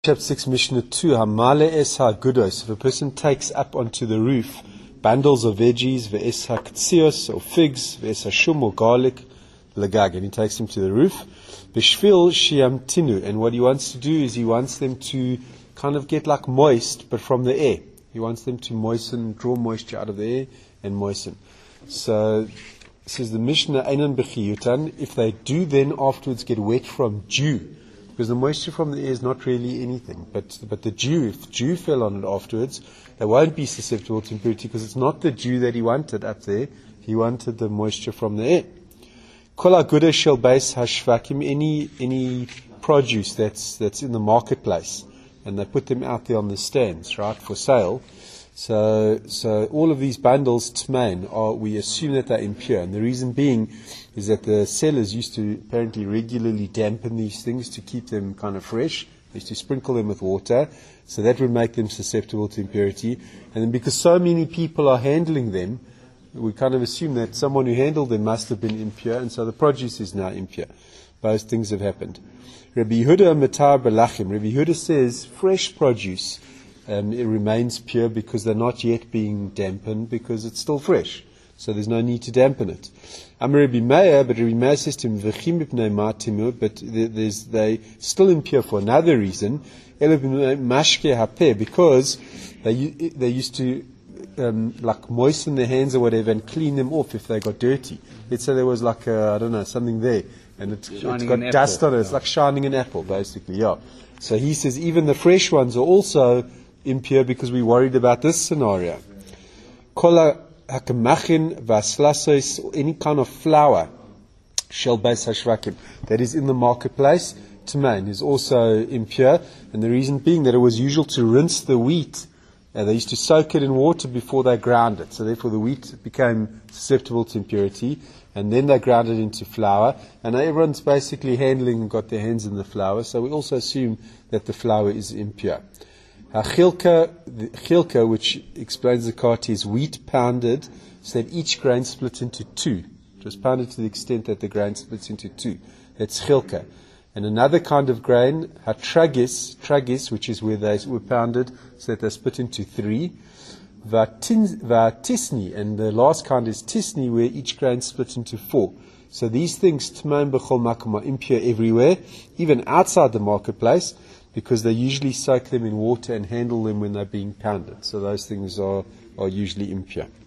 Chapter 6, Mishnah 2, Hamale es ha-gudos. If a person takes up onto the roof bundles of veggies, ve'es ha-ktzios, or figs, ve'es ha-shum, or garlic, lagag, and he takes them to the roof, v'shvil shiamtinu, and what he wants to do is he wants them to kind of get like moist, but from the air. He wants them to moisten, draw moisture out of the air and moisten. So, says the Mishnah, Einan b'chiyutan, if they do then afterwards get wet from dew, because the moisture from the air is not really anything, but the dew, if dew fell on it afterwards, they won't be susceptible to impurity, because it's not the dew that he wanted up there, he wanted the moisture from the air. Kol agudah shel beis hashvakim, any produce that's in the marketplace, and they put them out there on the stands, right, for sale. So all of these bundles, tmain, we assume that they're impure, and the reason being is that the sellers used to apparently regularly dampen these things to keep them kind of fresh. They used to sprinkle them with water, so that would make them susceptible to impurity. And then because so many people are handling them, we kind of assume that someone who handled them must have been impure, and so the produce is now impure. Both things have happened. Rabbi Yehuda Matar Belachim. Rabbi Yehuda says fresh produce it remains pure because they're not yet being dampened, because it's still fresh. So there's no need to dampen it. Amar Rabbi Meir, but Rabbi Meir says to him, V'chim ibnei matimu, but they still impure for another reason. Mashke hapeh, because they used to like moisten their hands or whatever and clean them off if they got dirty. Let's say there was like something there, and it got dust on it. It's like shining an apple, basically. Yeah. So he says even the fresh ones are also impure because we're worried about this scenario. Kola hakamachin vaslasos, any kind of flour, shel beis hashvakim, that is in the marketplace, tmain, is also impure, and the reason being that it was usual to rinse the wheat. They used to soak it in water before they ground it, so therefore the wheat became susceptible to impurity, and then they ground it into flour, and now everyone's basically handling and got their hands in the flour, so we also assume that the flour is impure. Chilka, which explains the kati, is wheat pounded, so that each grain split into two. It was pounded to the extent that the grain splits into two. That's chilka. And another kind of grain, tragis, which is where they were pounded, so that they split into three. Tisni, and the last kind is tisni, where each grain split into four. So these things, tmaim b'chol makom, are impure everywhere, even outside the marketplace, because they usually soak them in water and handle them when they're being pounded. So those things are usually impure.